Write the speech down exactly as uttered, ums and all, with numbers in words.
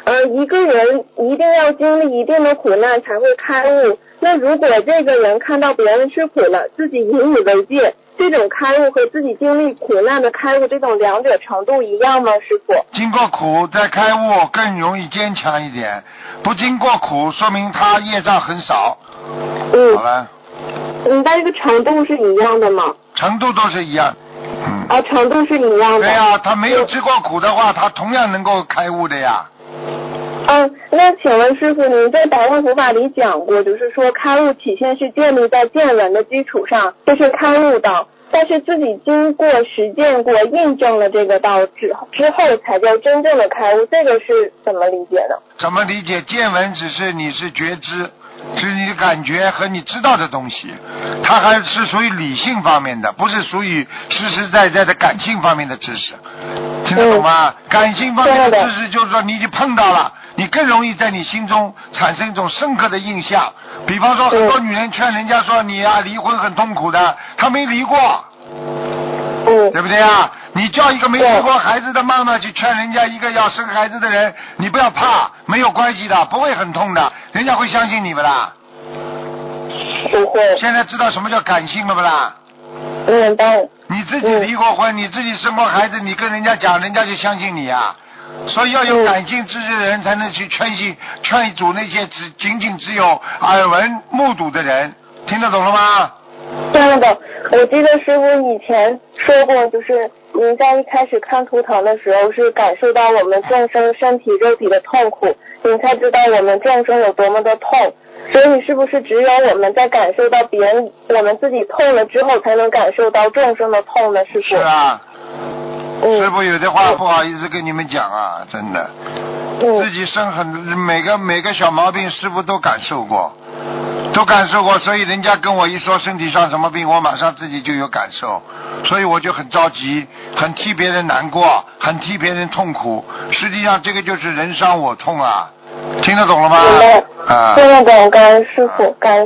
呃，一个人一定要经历一定的苦难才会开悟。那如果这个人看到别人吃苦了，自己引以为戒，这种开悟和自己经历苦难的开悟，这种两者程度一样吗，师傅？ 经过苦再开悟更容易坚强一点，不经过苦说明他业障很少。 嗯。 好了。 嗯，但这个程度是一样的吗？ 程度都是一样。嗯。 啊，程度是一样的。 对呀、啊，他没有吃过苦的话，他同样能够开悟的呀。 嗯，那请问师傅，您在《百万佛法》里讲过，就是说开悟起先是建立在见闻的基础上，这是开悟道，但是自己经过实践过、印证了这个道之之后，才叫真正的开悟，这个是怎么理解的？ 怎么理解？见闻只是你是觉知，是你的感觉和你知道的东西，它还是属于理性方面的，不是属于实实在在的感性方面的知识。听得懂吗？嗯、感性方面的知识就是说你已经碰到了，你更容易在你心中产生一种深刻的印象。比方说，很多女人劝人家说你啊离婚很痛苦的，她没离过， 嗯， 对不对啊？你叫一个没生过孩子的妈妈去劝人家一个要生孩子的人，你不要怕，没有关系的，不会很痛的，人家会相信你不啦？ 不会。 现在知道什么叫感性了不啦？ 明白。 你自己离过婚，嗯、你自己生过孩子，你跟人家讲，人家就相信你啊。所以要有感性知识的人才能去劝信、劝阻那些只仅仅只有耳闻目睹的人。听得懂了吗？ 听得懂。我记得师傅以前说过，就是您在一开始看图腾的时候，是感受到我们众生身体肉体的痛苦，您才知道我们众生有多么的痛。所以是不是只有我们在感受到别人我们自己痛了之后，才能感受到众生的痛呢？师傅。 是啊。 嗯、 师傅有的话不好意思跟你们讲啊，真的。 嗯、 自己生很每个每个小毛病，师傅都感受过，都感受过，所以人家跟我一说身体上什么病，我马上自己就有感受，所以我就很着急，很替别人难过，很替别人痛苦。实际上这个就是人伤我痛啊，听得懂了吗？ 明白。 啊， 听得懂，感恩师傅，感恩。